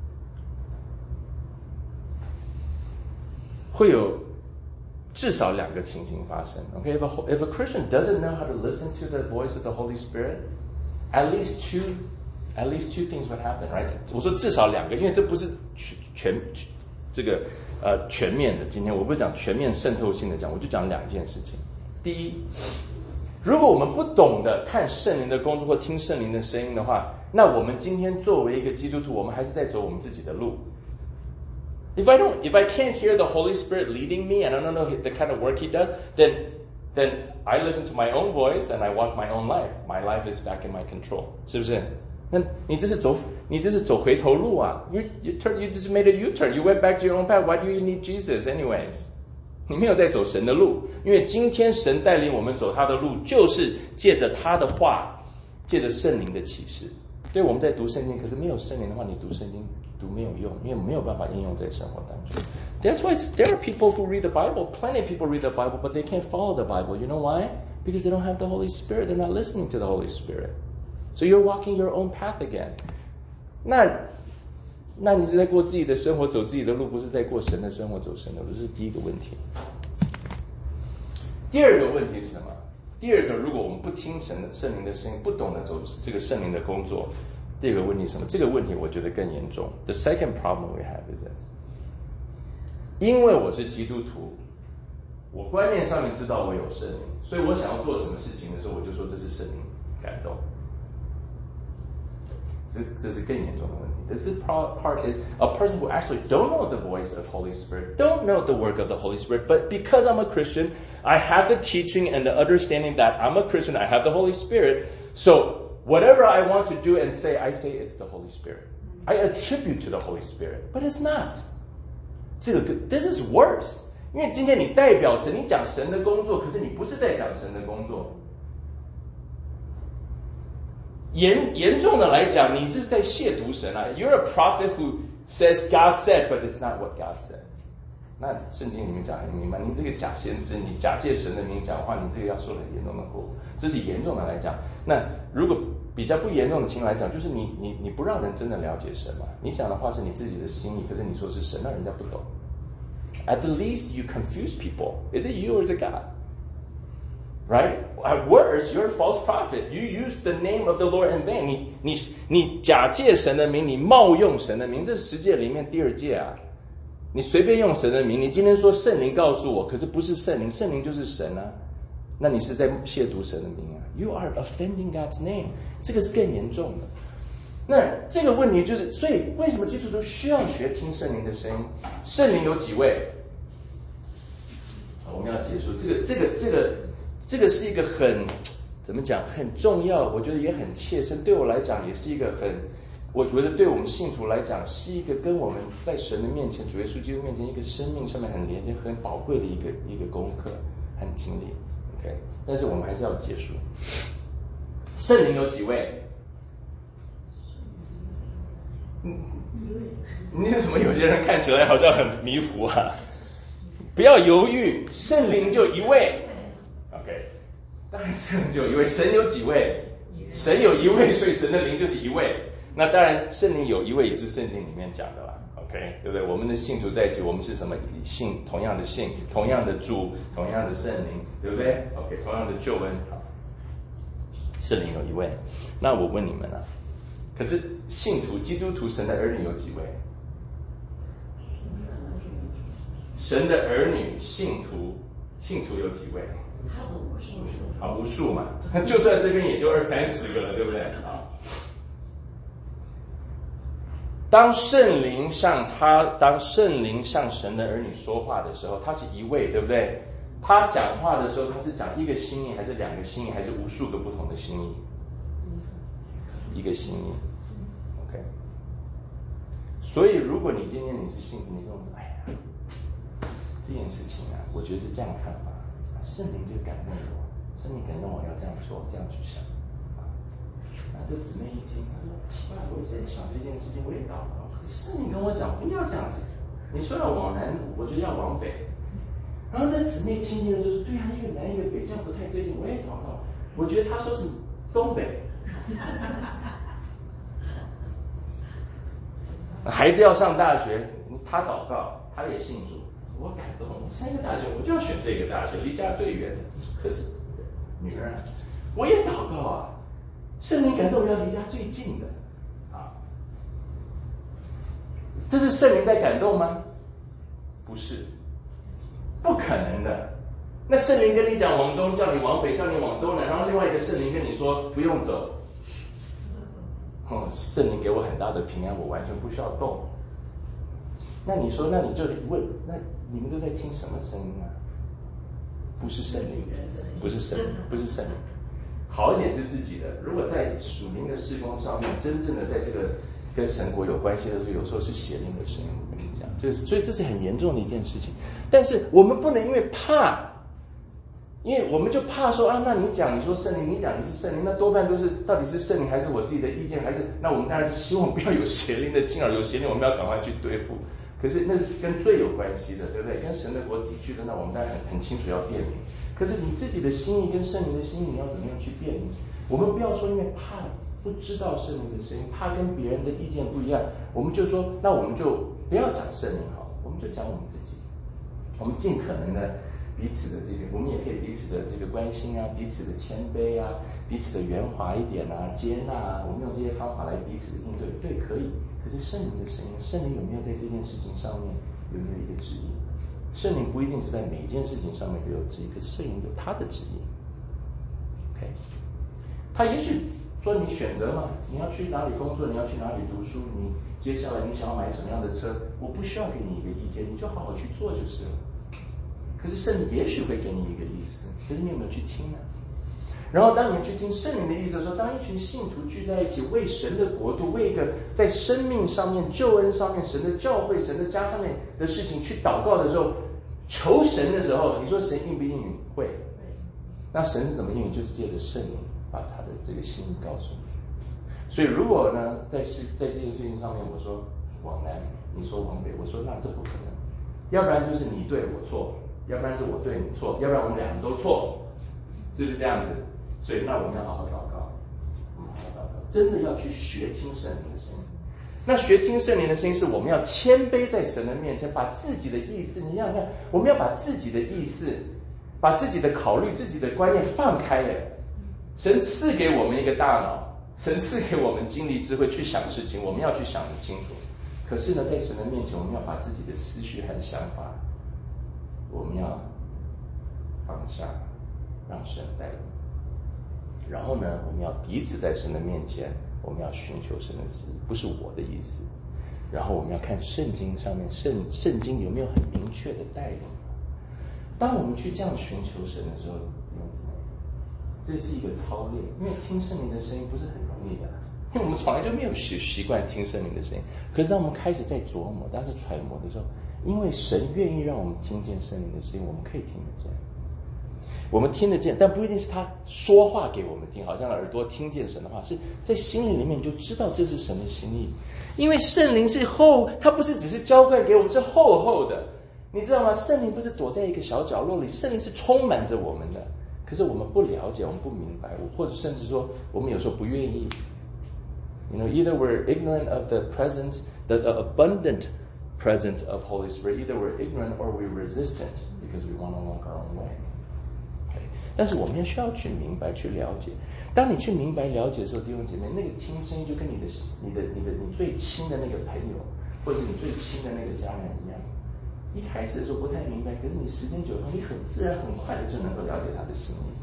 会有至少两个情形发生。Okay, if a, if a Christian doesn't know how to listen to the voice of the Holy Spirit, at least two, at least two things would happen, right? 我说至少两个，因为这不是全这个呃全面的。今天我不是讲全面渗透性的讲，我就讲两件事情。第一，如果我们不懂得看圣灵的工作或听圣灵的声音的话，那我们今天作为一个基督徒，我们还是在走我们自己的路。If I don't, if I can't hear the Holy Spirit leading me, and I don't know the kind of work He does, then, then I listen to my own voice and I want my own life. My life is back in my control. 是不是？那你这是走，你这是走回头路啊 ！You you turn, you just made a U-turn. You went back to your own path. Why do you need Jesus, anyways? 你没有在走神的路，因为今天神带领我们走他的路，就是借着他的话，借着圣灵的启示。对，我们在读圣经，可是没有圣灵的话，你读圣经读没有用，因为没有办法应用在生活当中。That's why there are people who read the Bible. Plenty of people read the Bible, but they can't follow the Bible. You know why? Because they don't have the Holy Spirit. They're not listening to the Holy Spirit. So you're walking your own path again. 那那你是在过自己的生活，走自己的路，不是在过神的生活，走神的路，这是第一个问题。第二个问题是什么？第二个，如果我们不听神的圣灵的声音，不懂得走这个圣灵的工作，第二个问题是什么？这个问题我觉得更严重。The second problem we have is this： 因为我是基督徒，我观念上面知道我有圣灵，所以我想要做什么事情的时候，我就说这是圣灵感动。这这是更严重的问题。This is part is a person who actually don't know the voice of Holy Spirit, don't know the work of the Holy Spirit, but because I'm a Christian, I have the teaching and the understanding that I'm a Christian, I have the Holy Spirit, so whatever I want to do and say, I say it's the Holy Spirit. I attribute to the Holy Spirit, but it's not. 这个 This is worse. 因为今天你代表神，你讲神的工作，可是你不是在讲神的工作。严严重的来讲，你是在亵渎神啊 ！You're a prophet who says God said, but it's not what God said. 那圣经里面讲很明白，你这个假先知，你假借神的名讲话，你这个要受很严重的后果。这是严重的来讲。那如果比较不严重的情况来讲，就是你你你不让人真的了解神嘛？你讲的话是你自己的心意，可是你说是神，让人家不懂。At the least, you confuse people. Is it you or is it God? Right? At worst, you're a false prophet. You use the name of the Lord in vain. 你你你假借神的名，你冒用神的名，这是十诫里面第二诫啊。你随便用神的名，你今天说圣灵告诉我，可是不是圣灵，圣灵就是神啊。那你是在亵渎神的名啊。You are offending God's name. 这个是更严重的。那这个问题就是，所以为什么基督徒需要学听圣灵的声音？圣灵有几位？我们要结束这个这个这个。这个是一个很怎么讲很重要，我觉得也很切身，对我来讲也是一个很，我觉得对我们信徒来讲是一个跟我们在神的面前，主耶稣基督面前一个生命上面很连接、很宝贵的一个一个功课和经历。OK， 但是我们还是要结束。圣灵有几位？嗯，你为什么有些人看起来好像很迷糊啊？不要犹豫，圣灵就一位。当然圣灵只有一位，神有几位？神有一位，所以神的灵就是一位。那当然圣灵有一位也是圣经里面讲的啦 OK， 对不对？我们的信徒在一起，我们是什么？信同样的信，同样的主，同样的圣灵，对不对 OK， 同样的救恩。好，圣灵有一位。那我问你们啊，可是信徒基督徒神的儿女有几位？神的儿女信徒信徒有几位？好，无数嘛，就算这边也就二三十个了，对不对？啊，当圣灵向他，当圣灵向神的儿女说话的时候，他是一位，对不对？他讲话的时候，他是讲一个心意，还是两个心意，还是无数个不同的心意？一个心意 ，OK。所以，如果你今天你是信徒，你跟我说，哎呀，这件事情啊，我觉得是这样看法。圣灵就感动我，圣灵感动我要这样做，这样去想。那这姊妹一听，她说：“奇怪，我也在想这件事情，我也祷告。圣灵跟我讲不要这样子，你说要往南，我就要往北。”然后这姊妹听见了就说：“对啊，一个南一个北，这样不太对劲。”我也祷告，我觉得他说是东北。孩子要上大学，他祷告，他也信主。我感动，三个大学我就要选这个大学，离家最远的。可是女儿，我也祷告啊，圣灵感动要离家最近的啊。这是圣灵在感动吗？不是，不可能的。那圣灵跟你讲往东，叫你往北，叫你往东南，然后另外一个圣灵跟你说不用走。哦，圣灵给我很大的平安，我完全不需要动。那你说，那你就问，那你们都在听什么声音啊？不是圣灵，不是圣灵，不是圣灵。好一点是自己的。如果在属灵的事工上面，真正的在这个跟神国有关系的时候，有时候是邪灵的声音。我跟你讲，这是所以这是很严重的一件事情。但是我们不能因为怕，因为我们就怕说啊，那你讲你说圣灵，你讲你是圣灵，那多半都是到底是圣灵还是我自己的意见，还是那我们当然是希望不要有邪灵的侵扰，有邪灵我们要赶快去对付。可是那是跟罪有关系的，对不对？跟神的国抵触的，那我们当然很很清楚要辨明。可是你自己的心意跟圣灵的心意，你要怎么样去辨明？我们不要说因为怕不知道圣灵的声音，怕跟别人的意见不一样，我们就说，那我们就不要讲圣灵好了，我们就讲我们自己，我们尽可能的彼此的这个，我们也可以彼此的这个关心啊，彼此的谦卑啊，彼此的圆滑一点啊，接纳啊，我们用这些方法来彼此的应对，对，可以。可是圣灵的声音，圣灵有没有在这件事情上面有没有一个指引？圣灵不一定是在每一件事情上面都有指引，可是圣灵有他的指引。OK， 他也许说你选择嘛，你要去哪里工作，你要去哪里读书，你接下来你想要买什么样的车，我不需要给你一个意见，你就好好去做就是了。可是圣灵也许会给你一个意思，可是你有没有去听呢？然后当你去听圣灵的意思的时候，当一群信徒聚在一起为神的国度，为一个在生命上面、救恩上面、神的教会、神的家上面的事情去祷告的时候，求神的时候，你说神应不应允？会。那神是怎么应允？就是借着圣灵把他的这个心意告诉你。所以如果呢，在事在这件事情上面，我说往南，你说往北，我说那这不可能，要不然就是你对我错，要不然是我对你错，要不然我们两个都错，是不是这样子？所以那我们要好好祷告，我们好好祷告，真的要去学听圣灵的声音。那学听圣灵的声音是我们要谦卑在神的面前，把自己的意思，你想想看，我们要把自己的意思，把自己的考虑、自己的观念放开耶。神赐给我们一个大脑，神赐给我们精力智慧去想事情，我们要去想得清楚。可是呢，在神的面前，我们要把自己的思绪和想法，我们要放下，让神带领。然后呢，我们要彼此在神的面前，我们要寻求神的旨意，不是我的意思。然后我们要看圣经上面，圣圣经有没有很明确的带领。当我们去这样寻求神的时候，这是一个操练，因为听圣灵的声音不是很容易的，因为我们从来就没有习习惯听圣灵的声音。可是当我们开始在琢磨，但是揣摩的时候，因为神愿意让我们听见圣灵的声音，我们可以听得见。我们听得见，但不一定是他说话给我们听，好像耳朵听见神的话，是在心里里面你就知道这是神的心意。因为圣灵是厚，它不是只是浇灌给我们，是厚厚的，你知道吗？圣灵不是躲在一个小角落里，圣灵是充满着我们的。可是我们不了解，我们不明白，或者甚至说我们有时候不愿意。You know, either we're ignorant of the presence, the, the abundant presence of Holy Spirit. Either we're ignorant or we're resistant because we want to walk our own way. Okay? 但是我们也需要去明白、去了解。当你去明白、了解的时候，弟兄姐妹，那个听声音就跟你的、你的、你的、你最亲的那个朋友，或者你最亲的那个家人一样。一开始的时候不太明白，可是你时间久了，你很自然、很快的就能够了解他的心意。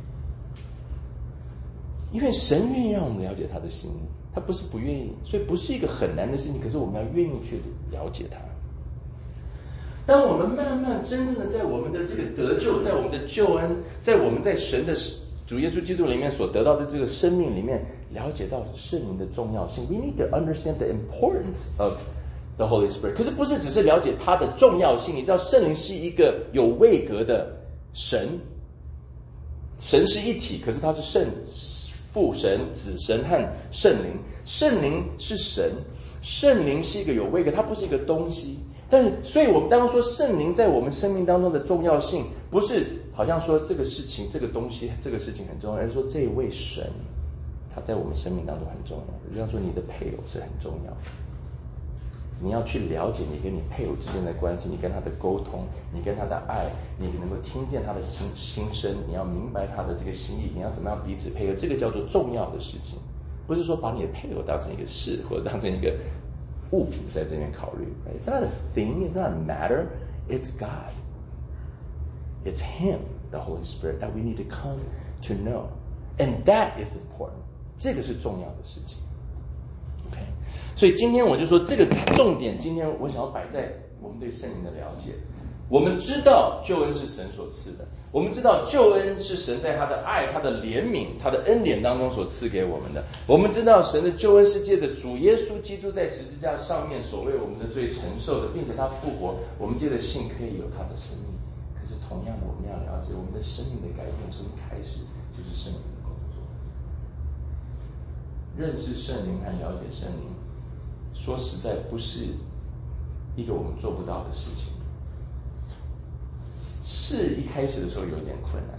因为神愿意让我们了解他的心意，他不是不愿意，所以不是一个很难的事情。可是我们要愿意去了解他。当我们慢慢真正的在我们的这个得救，在我们的救恩，在我们在神的主耶稣基督里面所得到的这个生命里面，了解到圣灵的重要性。We need to understand the importance of the Holy Spirit. 可是不是只是了解它的重要性，你知道圣灵是一个有位格的神，神是一体，可是它是圣父神、子神和圣灵。圣灵是神，圣灵是一个有位格，它不是一个东西。但是，所以我们当说圣灵在我们生命当中的重要性，不是好像说这个事情、这个东西、这个事情很重要，而是说这一位神，他在我们生命当中很重要。就像说你的配偶是很重要的。你要去了解你跟你配偶之间的关系，你跟他的沟通，你跟他的爱，你能够听见他的心心声，你要明白他的这个心意，你要怎么样彼此配合，这个叫做重要的事情。不是说把你的配偶当成一个事，或者当成一个物品在这边考虑。It's not a thing, it's not a matter, it's God. It's Him, the Holy Spirit, that we need to come to know. And that is important. 这个是重要的事情。OK， 所以今天我就说这个重点，今天我想要摆在我们对圣灵的了解。我们知道救恩是神所赐的，我们知道救恩是神在他的爱、他的怜悯、他的恩典当中所赐给我们的。我们知道神的救恩是借着主耶稣基督在十字架上面所为我们的罪承受的，并且他复活，我们借着信可以有他的生命。可是同样的，我们要了解我们的生命的改变从一开始就是圣灵的工作。认识圣灵和了解圣灵，说实在不是一个我们做不到的事情。是一开始的时候有点困难，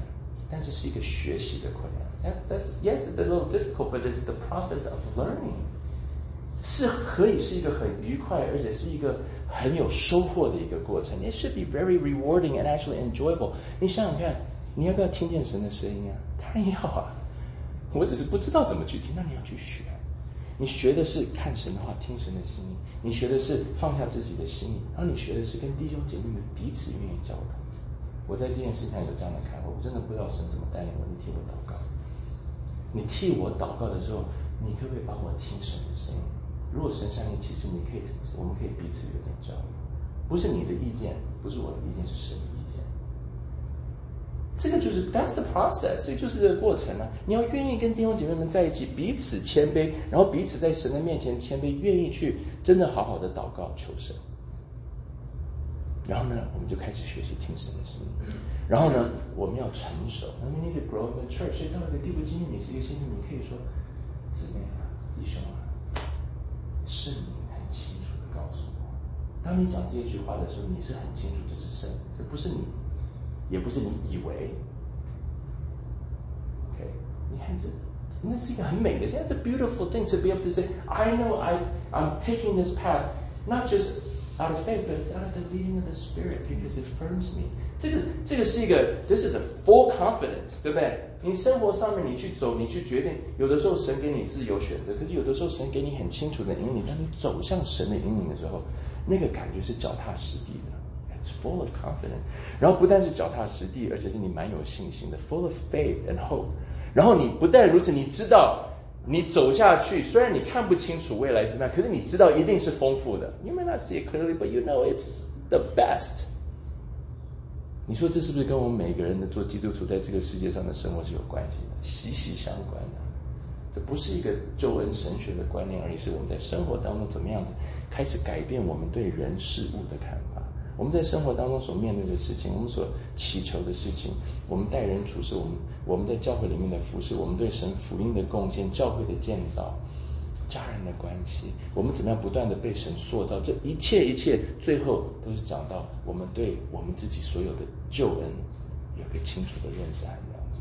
但是是一个学习的困难。That's yes, it's a little difficult, but it's the process of learning. 是可以是一个很愉快，而且是一个很有收获的一个过程。It should be very rewarding and actually enjoyable. 你想想看，你要不要听见神的声音啊？当然要啊。我只是不知道怎么去听，那你要去学。你学的是看神的话，听神的心意；你学的是放下自己的心意，然后你学的是跟弟兄姐妹们彼此愿意交通。我在这件事情上有这样的看法，我真的不知道神怎么带领我。你替我祷告，你替我祷告的时候，你可不可以帮我听神的声音？如果神向你启示，你可以，我们可以彼此有点交流，不是你的意见，不是我的意见，是神的意见。这个就是 that's the process， 这就是这个过程啊！你要愿意跟弟兄姐妹们在一起，彼此谦卑，然后彼此在神的面前谦卑，愿意去真的好好的祷告求神。然后呢，我们就开始学习听神的声音。然后呢，我们要成熟。那 we need to grow in the church。所以到了一个地步，今天你是一个新人，你可以说，姊妹啊，弟兄啊，圣灵很清楚的告诉我，当你讲这句话的时候，你是很清楚这是圣灵，这不是你，也不是你以为。OK， 你看这，那是一个很美的，现在 it's a beautiful thing to be able to say, I know I've, I'm taking this path, not just out of faith, but it's out of the leading of the Spirit because it firms me. 这个这个是一个 this is a full confidence， 对不对？你生活上面你去走，你去决定，有的时候神给你自由选择，可是有的时候神给你很清楚的引领，当你走向神的引领的时候，那个感觉是脚踏实地的。It's full of confidence。然后不但是脚踏实地，而且是你蛮有信心的 ，full of faith and hope。然后你不但如此，你知道你走下去，虽然你看不清楚未来是怎么样，可是你知道一定是丰富的。You may not see it clearly, but you know it's the best。你说这是不是跟我们每个人的做基督徒在这个世界上的生活是有关系的，息息相关的？这不是一个救恩神学的观念而已，是我们在生活当中怎么样子开始改变我们对人事物的看法。我们在生活当中所面对的事情，我们所祈求的事情，我们待人处事，我们我们在教会里面的服事，我们对神福音的贡献，教会的建造，家人的关系，我们怎么样不断的被神塑造，这一切一切最后都是讲到我们对我们自己所有的救恩有个清楚的认识和了解。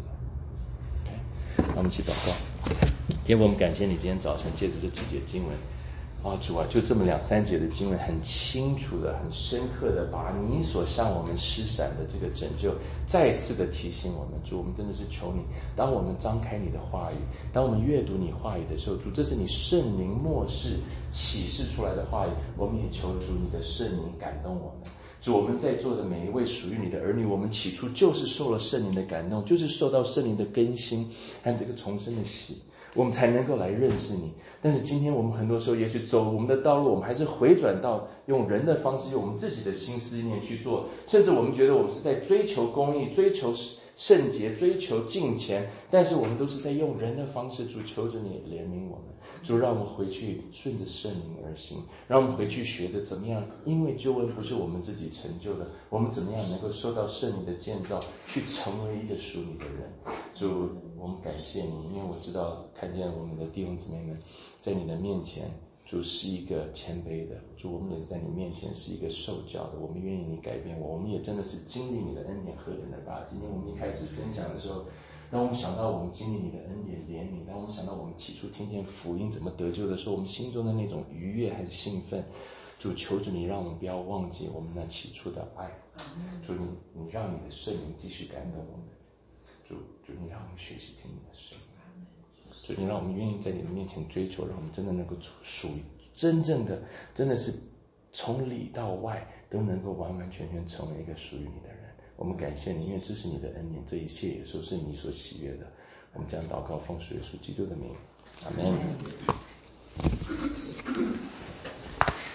OK， 那我们一起祷告。天父，我们感谢你今天早晨借着这几节经文啊，主啊，就这么两三节的经文，很清楚的、很深刻的，把你所向我们施展的这个拯救，再次的提醒我们。主，我们真的是求你，当我们张开你的话语，当我们阅读你话语的时候，主，这是你圣灵默示启示出来的话语，我们也求主你的圣灵感动我们。主，我们在座的每一位属于你的儿女，我们起初就是受了圣灵的感动，就是受到圣灵的更新和这个重生的喜，我们才能够来认识你。但是今天我们很多时候也许走我们的道路，我们还是回转到用人的方式，用我们自己的心思念去做，甚至我们觉得我们是在追求公义，追求圣洁，追求敬虔，但是我们都是在用人的方式。主，求着你怜悯我们，主，让我们回去顺着圣灵而行，让我们回去学着怎么样，因为救恩不是我们自己成就的，我们怎么样能够受到圣灵的建造，去成为一个属你的人。主，我们感谢你，因为我知道看见我们的弟兄姊妹们在你的面前，主是一个谦卑的，主，我们也是在你面前是一个受教的，我们愿意你改变我，我们也真的是经历你的恩典何等的大。今天我们一开始分享的时候，当我们想到我们经历你的恩典怜悯，当我们想到我们起初听见福音怎么得救的时候，我们心中的那种愉悦和兴奋，主，求主你让我们不要忘记我们那起初的爱。主，你你让你的圣灵继续感动我们。主，主，你让我们学习听你的声音。主，你让我们愿意在你的面前追求，让我们真的能够属于真正的，真的是从里到外都能够完完全全成为一个属于你的人。我们感谢你，因为这是你的恩典，这一切也都是你所喜悦的。我们将祷告奉主耶稣基督的名，阿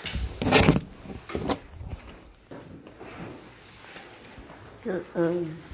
门。嗯嗯。